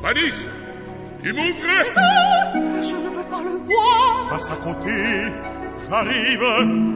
Fanny, tu m'ouvres? Je ne veux pas le voir. Passe à côté, j'arrive.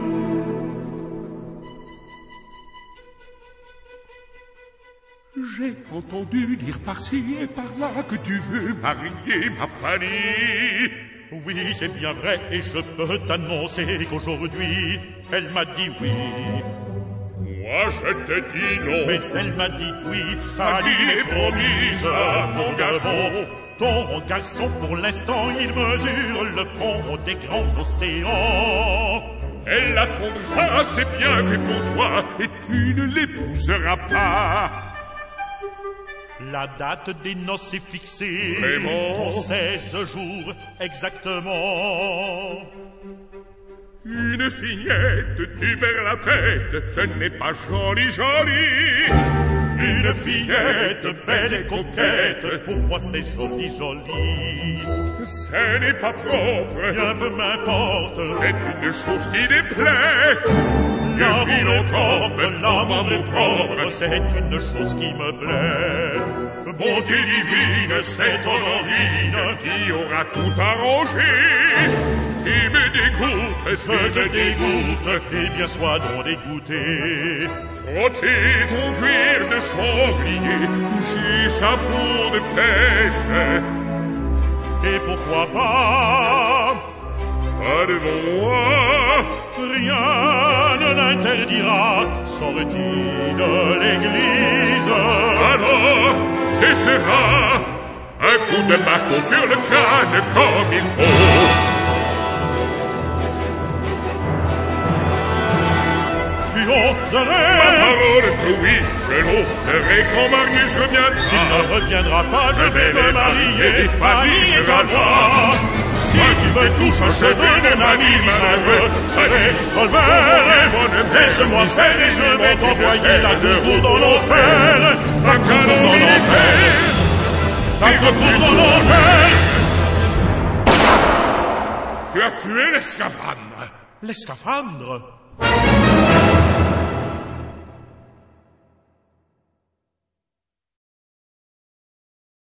J'ai entendu dire par-ci et par-là que tu veux marier ma Fanny. Oui, c'est bien vrai, et je peux t'annoncer qu'aujourd'hui, elle m'a dit oui. Moi, je te dis non. Mais elle m'a dit oui, Fanny est promise, mon garçon. Ton garçon, pour l'instant, il mesure le fond des grands océans. Elle attendra, c'est bien fait pour toi, et tu ne l'épouseras pas. La date des noces est fixée. Vraiment? Pour 16 jours exactement. Une fillette, tu perds la tête, ce n'est pas joli, joli. Une fillette belle et coquette, pour moi c'est joli, joli. Ce n'est pas propre, Bien peu m'importe, c'est une chose qui déplaît. l'amour est propre, l'amour est propre, c'est une chose qui me plaît. Bonté divine, c'est Honorine qui aura tout arrangé. Qui me dégoûte, Je te dégoûte, et bien sois donc dégoûté. frotter ton cuir de sanglier, toucher sa peau de pêche. Et pourquoi pas? Pas devant moi, Rien ne l'interdira, sorti de l'église. alors ce sera un coup de marteau sur le crâne comme il faut. Tu Ma oserais, parole, que oui, je l'oserai quand Marius il reviendra. ne reviendra pas, je vais me marier, et Fanny est à moi. Si tu me touches un cheveu, mon ami malheureux, serai solvère. Laisse-moi faire et je vais t'envoyer la cour dans l'enfer. La cour dans l'enfer. La cour dans l'enfer. Tu as tué l'escaphandre. Les scaphandres.